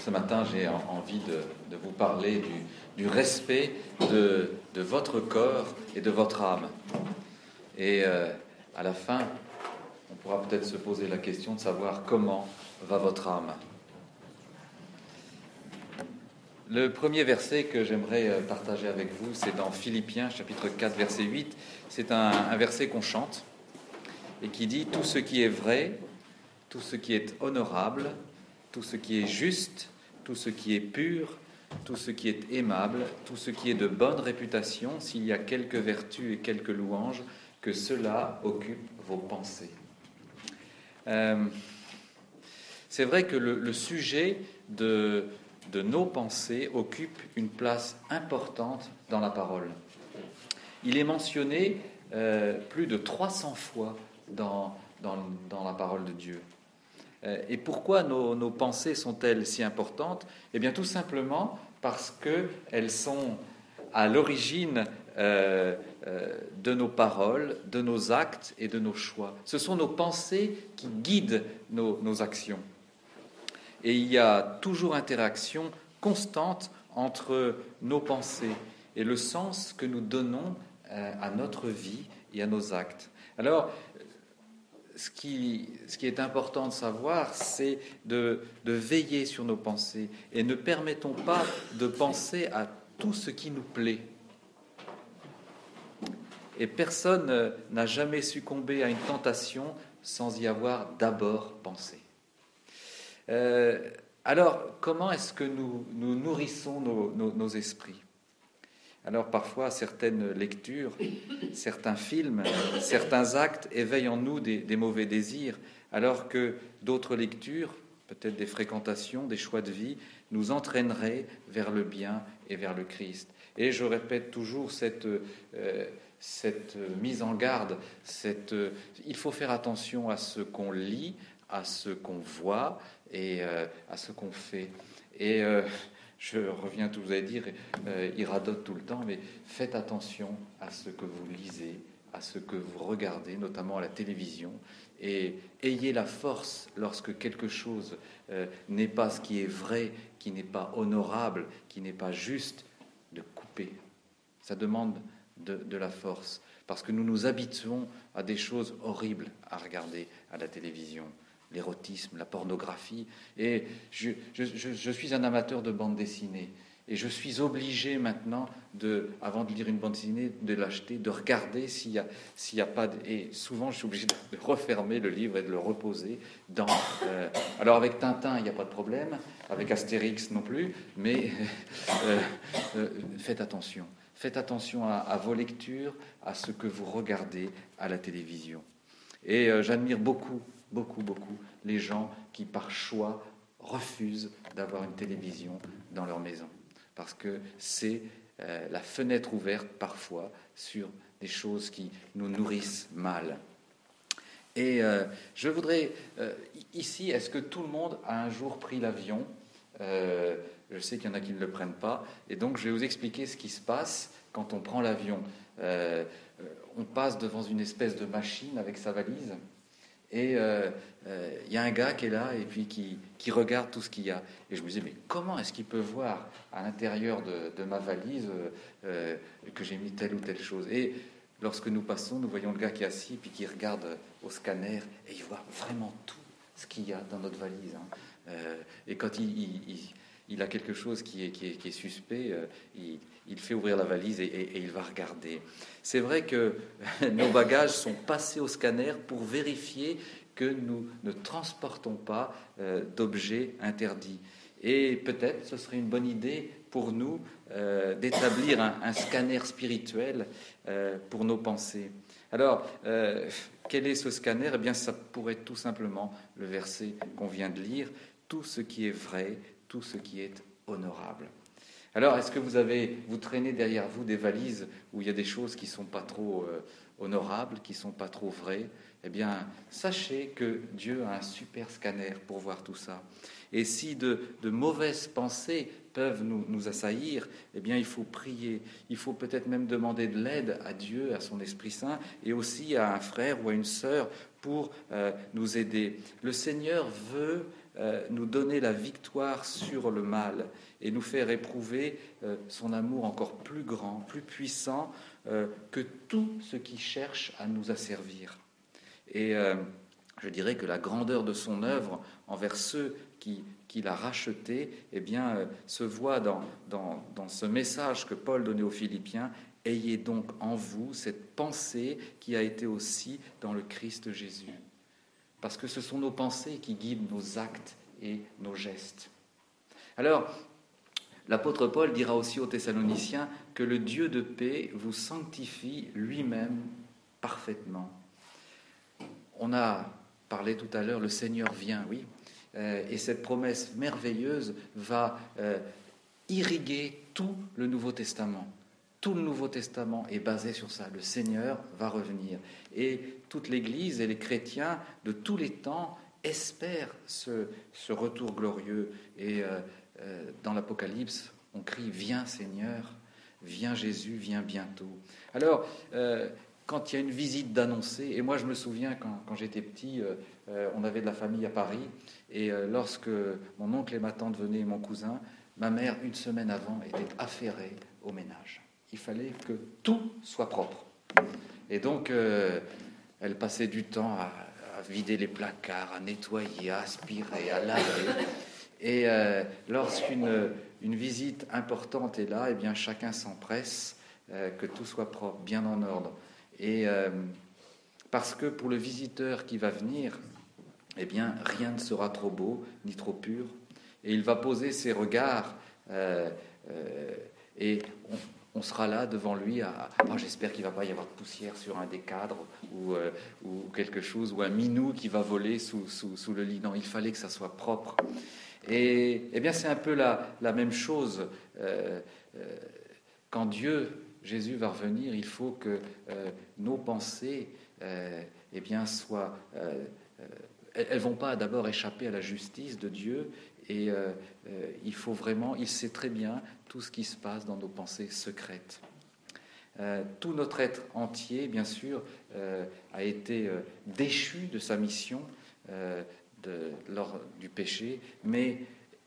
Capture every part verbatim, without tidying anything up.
ce matin, j'ai envie de, de vous parler du, du respect de, de votre corps et de votre âme. Et euh, à la fin, on pourra peut-être se poser la question de savoir comment va votre âme. Le premier verset que j'aimerais partager avec vous, c'est dans Philippiens, chapitre quatre, verset huit. C'est un, un verset qu'on chante et qui dit « Tout ce qui est vrai, tout ce qui est honorable, tout ce qui est juste, tout ce qui est pur, tout ce qui est aimable, tout ce qui est de bonne réputation, s'il y a quelques vertus et quelques louanges, que cela occupe vos pensées. Euh, » C'est vrai que le, le sujet de, de nos pensées occupe une place importante dans la parole. Il est mentionné euh, plus de trois cents fois dans, dans, dans la parole de Dieu. Et pourquoi nos, nos pensées sont-elles si importantes ? Eh bien, tout simplement parce qu'elles sont à l'origine euh, euh, de nos paroles, de nos actes et de nos choix. Ce sont nos pensées qui guident nos, nos actions. Et il y a toujours interaction constante entre nos pensées et le sens que nous donnons euh, à notre vie et à nos actes. Alors, Ce qui, ce qui est important de savoir, c'est de, de veiller sur nos pensées et ne permettons pas de penser à tout ce qui nous plaît. Et personne n'a jamais succombé à une tentation sans y avoir d'abord pensé. Euh, alors, comment est-ce que nous, nous nourrissons nos, nos, nos esprits ? Alors parfois, certaines lectures, certains films, certains actes éveillent en nous des, des mauvais désirs, alors que d'autres lectures, peut-être des fréquentations, des choix de vie, nous entraîneraient vers le bien et vers le Christ. Et je répète toujours cette, euh, cette mise en garde, cette, euh, il faut faire attention à ce qu'on lit, à ce qu'on voit et euh, à ce qu'on fait. Et... Euh, Je reviens à tout, vous allez dire, euh, il radote tout le temps, mais faites attention à ce que vous lisez, à ce que vous regardez, notamment à la télévision, et ayez la force, lorsque quelque chose euh, n'est pas ce qui est vrai, qui n'est pas honorable, qui n'est pas juste, de couper. Ça demande de, de la force, parce que nous nous habituons à des choses horribles à regarder à la télévision. L'érotisme, la pornographie. Et je, je, je, je suis un amateur de bande dessinée. Et je suis obligé maintenant, de, avant de lire une bande dessinée, de l'acheter, de regarder s'il y a, s'il y a pas... De, et souvent, je suis obligé de refermer le livre et de le reposer dans... Euh, alors, avec Tintin, il n'y a pas de problème. Avec Astérix non plus. Mais euh, euh, faites attention. Faites attention à, à vos lectures, à ce que vous regardez à la télévision. Et euh, j'admire beaucoup Beaucoup, beaucoup, les gens qui, par choix, refusent d'avoir une télévision dans leur maison. Parce que c'est euh, la fenêtre ouverte, parfois, sur des choses qui nous nourrissent mal. Et euh, je voudrais... Euh, ici, est-ce que tout le monde a un jour pris l'avion ? euh, Je sais qu'il y en a qui ne le prennent pas. Et donc, je vais vous expliquer ce qui se passe quand on prend l'avion. Euh, on passe devant une espèce de machine avec sa valise. Et il euh, euh, y a un gars qui est là et puis qui, qui regarde tout ce qu'il y a. Et je me disais, mais comment est-ce qu'il peut voir à l'intérieur de, de ma valise euh, euh, que j'ai mis telle ou telle chose ? Et lorsque nous passons, nous voyons le gars qui est assis et puis qui regarde au scanner et il voit vraiment tout ce qu'il y a dans notre valise. Hein. Euh, et quand il, il, il, il a quelque chose qui est, qui est, qui est suspect, euh, il, il fait ouvrir la valise et, et, et il va regarder. C'est vrai que nos bagages sont passés au scanner pour vérifier que nous ne transportons pas euh, d'objets interdits. Et peut-être ce serait une bonne idée pour nous euh, d'établir un, un scanner spirituel euh, pour nos pensées. Alors, euh, quel est ce scanner ? Eh bien, ça pourrait être tout simplement le verset qu'on vient de lire. Tout ce qui est vrai, tout ce qui est honorable. Alors, est-ce que vous avez, vous traînez derrière vous des valises où il y a des choses qui ne sont pas trop euh, honorables, qui ne sont pas trop vraies ? Eh bien, sachez que Dieu a un super scanner pour voir tout ça. Et si de, de mauvaises pensées peuvent nous, nous assaillir, eh bien, il faut prier. Il faut peut-être même demander de l'aide à Dieu, à son Esprit Saint, et aussi à un frère ou à une sœur pour euh, nous aider. Le Seigneur veut euh, nous donner la victoire sur le mal et nous faire éprouver euh, son amour encore plus grand, plus puissant euh, que tout ce qui cherche à nous asservir. Et euh, je dirais que la grandeur de son œuvre envers ceux qui, qui l'a racheté, eh bien, euh, se voit dans, dans, dans ce message que Paul donnait aux Philippiens. Ayez donc en vous cette pensée qui a été aussi dans le Christ Jésus. Parce que ce sont nos pensées qui guident nos actes et nos gestes. Alors, l'apôtre Paul dira aussi aux Thessaloniciens que le Dieu de paix vous sanctifie lui-même parfaitement. On a parlé tout à l'heure, le Seigneur vient, oui, euh, et cette promesse merveilleuse va euh, irriguer tout le Nouveau Testament. Tout le Nouveau Testament est basé sur ça. Le Seigneur va revenir. Et toute l'Église et les chrétiens de tous les temps espèrent ce, ce retour glorieux. Et euh, euh, dans l'Apocalypse, on crie « Viens Seigneur, viens Jésus, viens bientôt ». Alors, euh, quand il y a une visite d'annoncer, et moi je me souviens quand, quand j'étais petit, euh, euh, on avait de la famille à Paris, et euh, lorsque mon oncle et ma tante venaient, mon cousin, ma mère, une semaine avant, était affairée au ménage. Il fallait que tout soit propre. Et donc, euh, elle passait du temps à, à vider les placards, à nettoyer, à aspirer, à laver. Et euh, lorsqu'une une visite importante est là, eh bien, chacun s'empresse euh, que tout soit propre, bien en ordre. Et euh, parce que pour le visiteur qui va venir, eh bien, rien ne sera trop beau ni trop pur. Et il va poser ses regards euh, euh, et on, on sera là devant lui. À, oh, j'espère qu'il ne va pas y avoir de poussière sur un des cadres ou, euh, ou quelque chose, ou un minou qui va voler sous, sous, sous le lit. Non, il fallait que ça soit propre. Et eh bien, c'est un peu la, la même chose. Euh, euh, quand Dieu, Jésus va revenir, il faut que euh, nos pensées euh, eh bien, soient... Euh, euh, elles ne vont pas d'abord échapper à la justice de Dieu. Et euh, euh, il faut vraiment, il sait très bien tout ce qui se passe dans nos pensées secrètes. Euh, tout notre être entier, bien sûr, euh, a été euh, déchu de sa mission euh, de, lors du péché, mais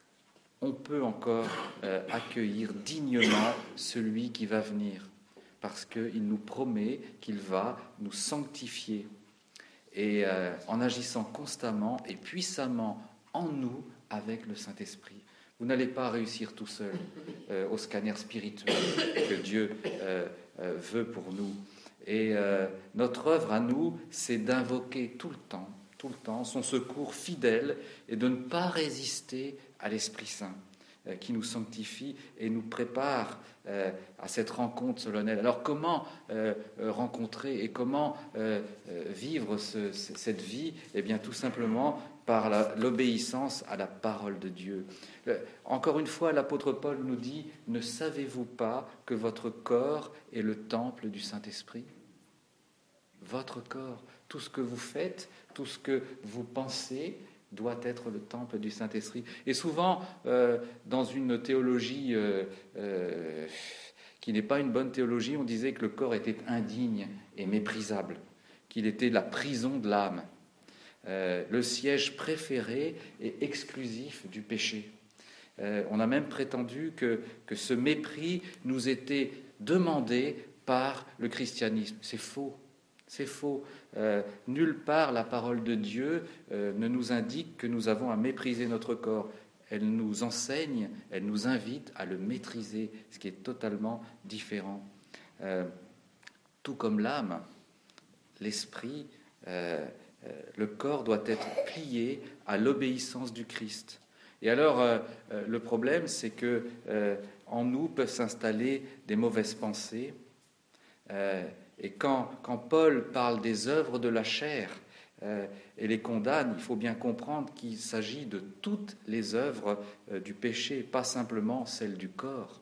on peut encore euh, accueillir dignement celui qui va venir, parce qu'il nous promet qu'il va nous sanctifier. Et euh, en agissant constamment et puissamment en nous, avec le Saint-Esprit. Vous n'allez pas réussir tout seul euh, au scanner spirituel que Dieu euh, euh, veut pour nous. Et euh, notre œuvre à nous, c'est d'invoquer tout le temps, tout le temps, son secours fidèle et de ne pas résister à l'Esprit Saint euh, qui nous sanctifie et nous prépare euh, à cette rencontre solennelle. Alors comment euh, rencontrer et comment euh, vivre ce, cette vie ? Eh bien tout simplement par la, l'obéissance à la parole de Dieu. Le, encore une fois, l'apôtre Paul nous dit « Ne savez-vous pas que votre corps est le temple du Saint-Esprit » ? Votre corps, tout ce que vous faites, tout ce que vous pensez doit être le temple du Saint-Esprit. Et souvent, euh, dans une théologie euh, euh, qui n'est pas une bonne théologie, on disait que le corps était indigne et méprisable, qu'il était la prison de l'âme. Euh, le siège préféré et exclusif du péché. Euh, on a même prétendu que, que ce mépris nous était demandé par le christianisme. C'est faux, c'est faux. Euh, nulle part la parole de Dieu euh, ne nous indique que nous avons à mépriser notre corps. Elle nous enseigne, elle nous invite à le maîtriser, ce qui est totalement différent. Euh, tout comme l'âme, l'esprit... Euh, le corps doit être plié à l'obéissance du Christ. Et alors, euh, le problème, c'est que euh, en nous peuvent s'installer des mauvaises pensées. Euh, et quand, quand Paul parle des œuvres de la chair euh, et les condamne, il faut bien comprendre qu'il s'agit de toutes les œuvres euh, du péché, pas simplement celles du corps.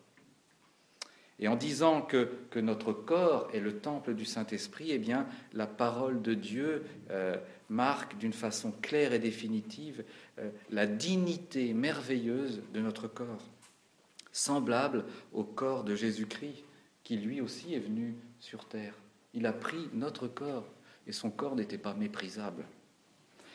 Et en disant que, que notre corps est le temple du Saint-Esprit, eh bien, la parole de Dieu euh, marque d'une façon claire et définitive euh, la dignité merveilleuse de notre corps, semblable au corps de Jésus-Christ, qui lui aussi est venu sur terre. Il a pris notre corps, et son corps n'était pas méprisable.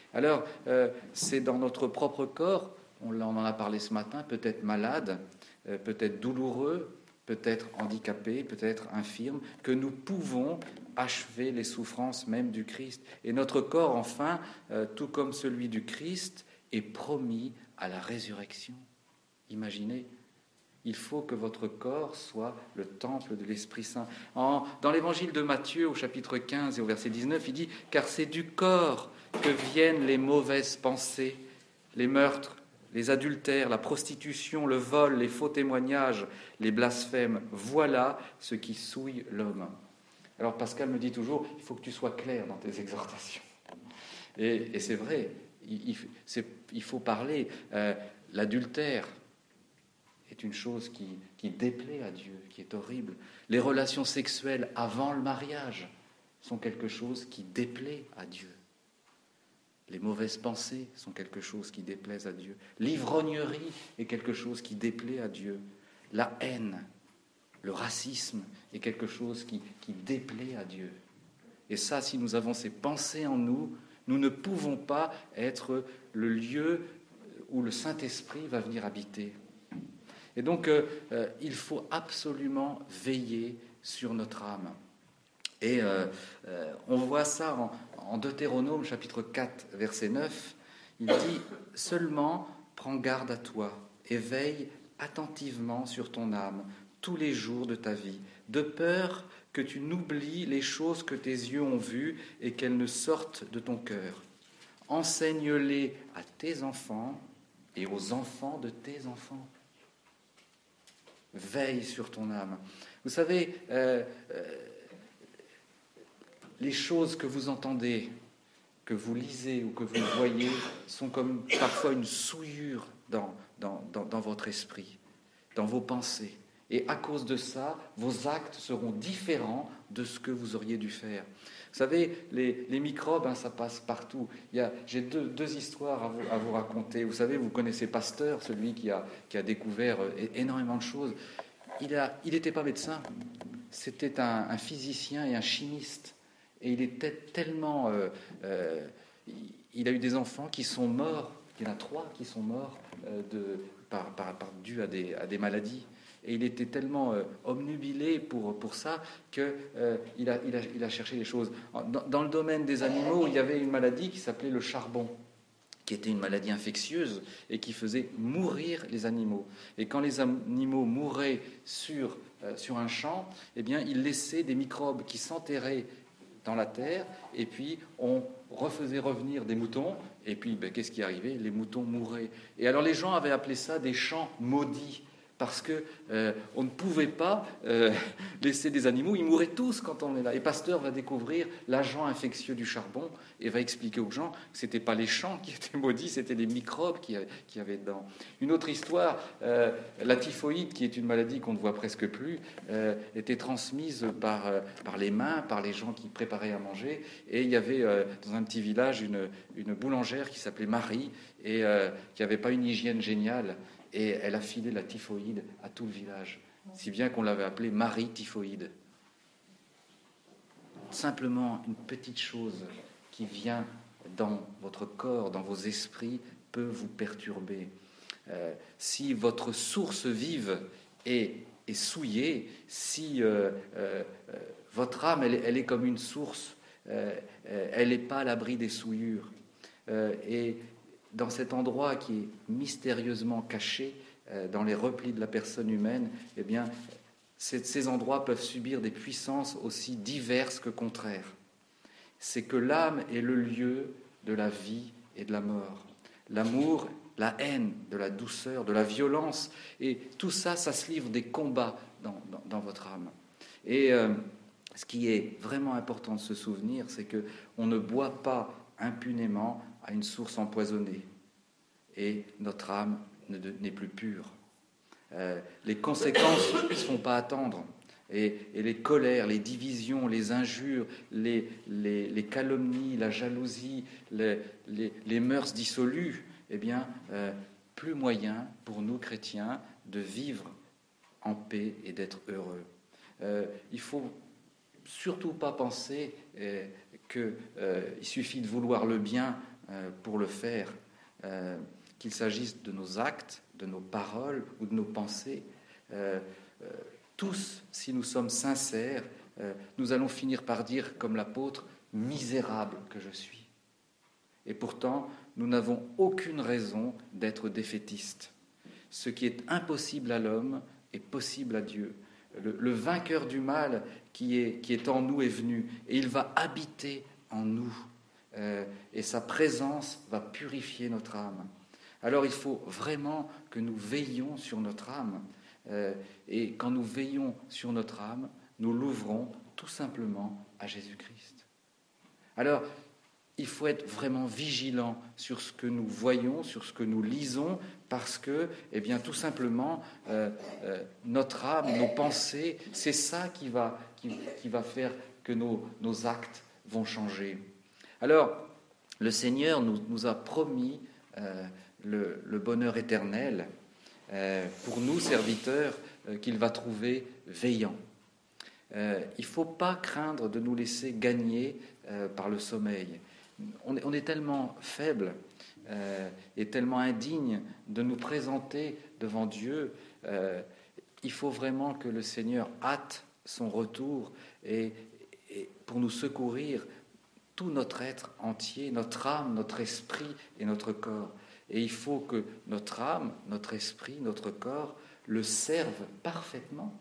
Alors, euh, c'est dans notre propre corps, on en a parlé ce matin, peut-être malade, euh, peut-être douloureux, peut-être handicapé, peut-être infirme, que nous pouvons achever les souffrances même du Christ. Et notre corps, enfin, euh, tout comme celui du Christ, est promis à la résurrection. Imaginez, il faut que votre corps soit le temple de l'Esprit Saint. En, dans l'évangile de Matthieu, au chapitre quinze et au verset dix-neuf, il dit « Car c'est du corps que viennent les mauvaises pensées, les meurtres, les adultères, la prostitution, le vol, les faux témoignages, les blasphèmes. Voilà ce qui souille l'homme. » Alors Pascal me dit toujours « Il faut que tu sois clair dans tes exhortations. » Et, et c'est vrai, il, il, c'est, il faut parler. Euh, l'adultère est une chose qui, qui déplaît à Dieu, qui est horrible. Les relations sexuelles avant le mariage sont quelque chose qui déplaît à Dieu. Les mauvaises pensées sont quelque chose qui déplaise à Dieu. L'ivrognerie est quelque chose qui déplaît à Dieu. La haine, le racisme est quelque chose qui, qui déplaît à Dieu. Et ça, si nous avons ces pensées en nous, nous ne pouvons pas être le lieu où le Saint-Esprit va venir habiter. Et donc, euh, euh, il faut absolument veiller sur notre âme. Et euh, euh, on voit ça en, en Deutéronome, chapitre quatre, verset neuf. Il dit « Seulement, prends garde à toi et veille attentivement sur ton âme tous les jours de ta vie, de peur que tu n'oublies les choses que tes yeux ont vues et qu'elles ne sortent de ton cœur. Enseigne-les à tes enfants et aux enfants de tes enfants. » Veille sur ton âme. Vous savez, euh, euh, les choses que vous entendez, que vous lisez ou que vous voyez sont comme parfois une souillure dans, dans, dans, dans votre esprit, dans vos pensées. Et à cause de ça, vos actes seront différents de ce que vous auriez dû faire. Vous savez, les, les microbes, hein, ça passe partout. Il y a, j'ai deux, deux histoires à vous, à vous raconter. Vous savez, vous connaissez Pasteur, celui qui a, qui a découvert énormément de choses. Il a, il n'était pas médecin, c'était un, un physicien et un chimiste. Et il était tellement... Euh, euh, il a eu des enfants qui sont morts, il y en a trois qui sont morts euh, de, par, par, par, dû à des, à des maladies. Et il était tellement euh, obnubilé pour, pour ça qu'il euh, a, il a, il a cherché des choses. Dans, dans le domaine des animaux, il y avait une maladie qui s'appelait le charbon, qui était une maladie infectieuse et qui faisait mourir les animaux. Et quand les animaux mouraient sur, euh, sur un champ, eh bien, ils laissaient des microbes qui s'enterraient dans la terre, et puis on refaisait revenir des moutons, et puis ben, qu'est-ce qui arrivait ? Les moutons mouraient. Et alors les gens avaient appelé ça des champs maudits, parce qu'on euh, ne pouvait pas euh, laisser des animaux, ils mouraient tous quand on est là. Et Pasteur va découvrir l'agent infectieux du charbon et va expliquer aux gens que ce n'étaient pas les champs qui étaient maudits, c'était les microbes qui, qui avaient dedans. Une autre histoire, euh, la typhoïde, qui est une maladie qu'on ne voit presque plus, euh, était transmise par, euh, par les mains, par les gens qui préparaient à manger. Et il y avait euh, dans un petit village une, une boulangère qui s'appelait Marie et euh, qui n'avait pas une hygiène géniale. Et elle a filé la typhoïde à tout le village, si bien qu'on l'avait appelée Marie Typhoïde. Simplement une petite chose qui vient dans votre corps, dans vos esprits, peut vous perturber. Euh, si votre source vive est, est souillée, si euh, euh, votre âme, elle, elle est comme une source, euh, elle n'est pas à l'abri des souillures. Euh, et dans cet endroit qui est mystérieusement caché euh, dans les replis de la personne humaine, eh bien, ces, ces endroits peuvent subir des puissances aussi diverses que contraires. C'est que l'âme est le lieu de la vie et de la mort. L'amour, la haine, de la douceur, de la violence, et tout ça, ça se livre des combats dans, dans, dans votre âme. Et euh, ce qui est vraiment important de se souvenir, c'est qu'on ne boit pas impunément à une source empoisonnée, et notre âme ne, n'est plus pure. Euh, les conséquences ne se font pas attendre, et, et les colères, les divisions, les injures, les, les, les calomnies, la jalousie, les, les, les mœurs dissolues, eh bien, euh, plus moyen pour nous chrétiens de vivre en paix et d'être heureux. Euh, il faut surtout pas penser euh, qu'il euh, suffit de vouloir le bien euh, pour le faire, euh, qu'il s'agisse de nos actes, de nos paroles ou de nos pensées. Euh, euh, tous, si nous sommes sincères, euh, nous allons finir par dire, comme l'apôtre, « misérable que je suis ». Et pourtant, nous n'avons aucune raison d'être défaitistes. Ce qui est impossible à l'homme est possible à Dieu. Le, le vainqueur du mal qui est, qui est en nous est venu, et il va habiter en nous. Euh, et sa présence va purifier notre âme. Alors il faut vraiment que nous veillions sur notre âme. Euh, et quand nous veillons sur notre âme, nous l'ouvrons tout simplement à Jésus-Christ. Alors, il faut être vraiment vigilant sur ce que nous voyons, sur ce que nous lisons, parce que, eh bien, tout simplement, euh, euh, notre âme, nos pensées, c'est ça qui va, qui, qui va faire que nos, nos actes vont changer. Alors, le Seigneur nous, nous a promis euh, le, le bonheur éternel euh, pour nous, serviteurs, euh, qu'il va trouver veillants. Euh, il ne faut pas craindre de nous laisser gagner euh, par le sommeil. On est, on est tellement faible euh, et tellement indigne de nous présenter devant Dieu. Euh, il faut vraiment que le Seigneur hâte son retour et, et pour nous secourir tout notre être entier, notre âme, notre esprit et notre corps. Et il faut que notre âme, notre esprit, notre corps le servent parfaitement.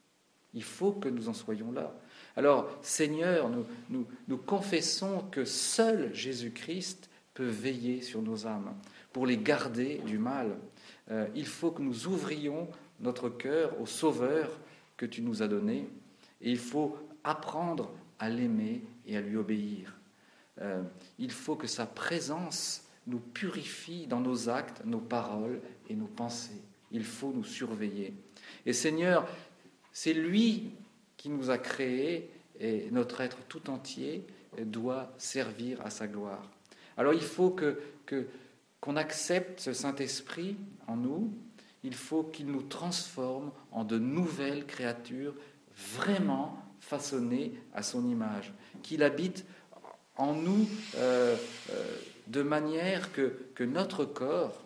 Il faut que nous en soyons là. Alors, Seigneur, nous, nous, nous confessons que seul Jésus-Christ peut veiller sur nos âmes pour les garder du mal. Euh, il faut que nous ouvrions notre cœur au Sauveur que tu nous as donné et il faut apprendre à l'aimer et à lui obéir. Euh, il faut que sa présence nous purifie dans nos actes, nos paroles et nos pensées. Il faut nous surveiller. Et Seigneur, c'est lui qui nous a créés et notre être tout entier doit servir à sa gloire. Alors il faut que, que, qu'on accepte ce Saint-Esprit en nous, il faut qu'il nous transforme en de nouvelles créatures vraiment façonnées à son image, qu'il habite en nous euh, euh, de manière que, que notre corps,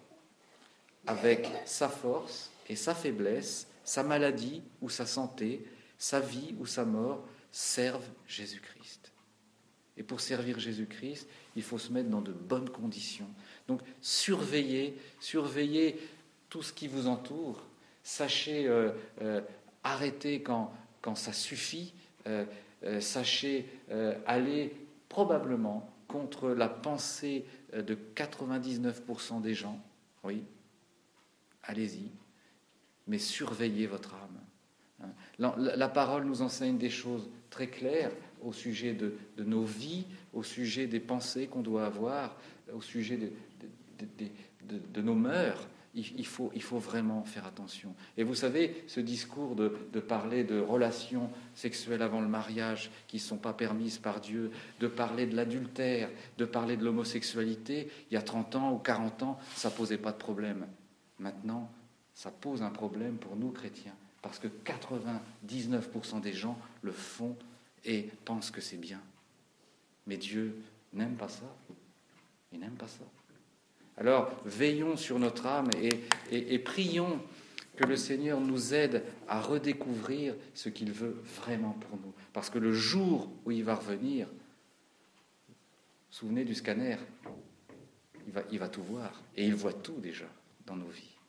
avec sa force et sa faiblesse, sa maladie ou sa santé, sa vie ou sa mort, servent Jésus-Christ. Et pour servir Jésus-Christ, il faut se mettre dans de bonnes conditions. Donc, surveillez, surveillez tout ce qui vous entoure. Sachez euh, euh, arrêter quand, quand ça suffit. Euh, euh, sachez euh, aller probablement contre la pensée de quatre-vingt-dix-neuf pour cent des gens. Oui, allez-y. Mais surveillez votre âme. La, la, la parole nous enseigne des choses très claires au sujet de, de nos vies, au sujet des pensées qu'on doit avoir, au sujet de, de, de, de, de nos mœurs. Il, il, faut, il faut vraiment faire attention. Et vous savez, ce discours de, de parler de relations sexuelles avant le mariage qui ne sont pas permises par Dieu, de parler de l'adultère, de parler de l'homosexualité, il y a trente ans ou quarante ans, ça ne posait pas de problème. Maintenant, ça pose un problème pour nous chrétiens, parce que quatre-vingt-dix-neuf pour cent des gens le font et pensent que c'est bien. Mais Dieu n'aime pas ça. Il n'aime pas ça. Alors, veillons sur notre âme et, et, et prions que le Seigneur nous aide à redécouvrir ce qu'il veut vraiment pour nous. Parce que le jour où il va revenir, vous vous souvenez du scanner, il va, il va tout voir. Et il voit tout déjà dans nos vies.